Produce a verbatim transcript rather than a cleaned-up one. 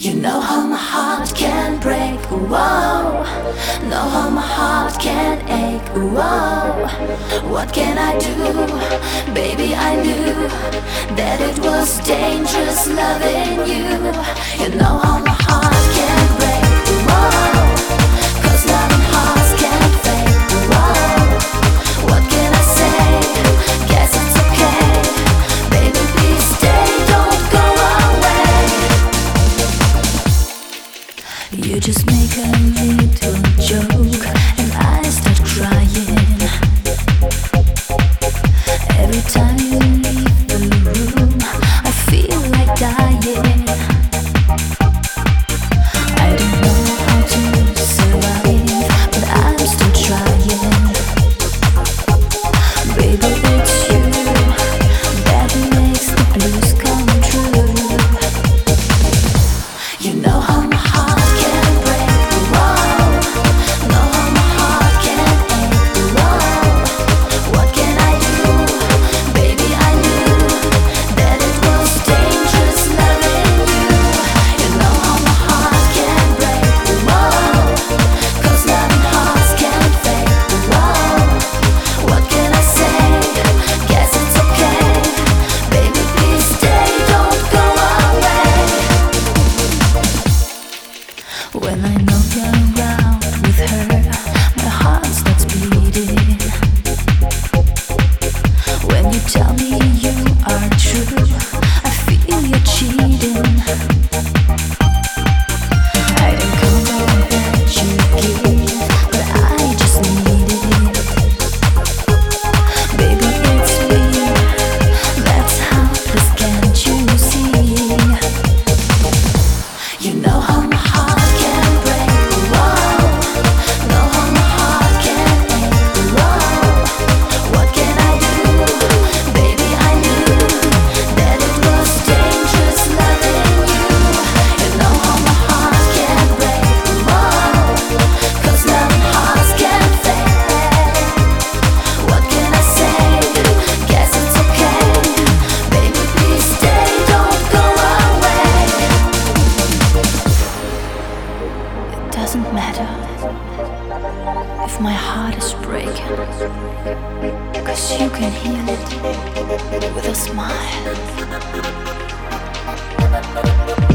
You know how my heart can break, whoa. Know how my heart can ache, whoa. What can I do? Baby, I knew that it was dangerous loving you. You know how my heart can break, whoa. Cause loving hearts can't fake, whoa. What can I say? Guess it's okay. Baby, please stay, don't go away. You just make a little joke and I start crying. Every time you leave the room, I feel like dying. I don't know how to survive, but I'm still trying. Baby, it's you that makes the blues come true. You know how my heart can break, whoa. Know how my heart can ache, whoa. What can I do? Baby, I knew that it was dangerous loving you. You know how my heart can break, whoa. Cause loving hearts can't fake, whoa. What can I say? Guess it's okay. Baby, please stay, don't go away. When I know you're around with her, my heart starts bleeding. When you tell me you are true, I feel you're cheating. I don't count on that you give, but I just need it. Baby, it's weird, that's how, please can't you see? You know how my heart can break, whoa. Know how my heart can ache, whoa. What can I do? Baby, I knew that it was dangerous loving you. You know how my heart can break, whoa. Cause loving hearts can't fake. What can I say? Guess it's okay. Baby, please stay, don't go away. It doesn't matter if my heart is breaking, cause you can heal it with a smile.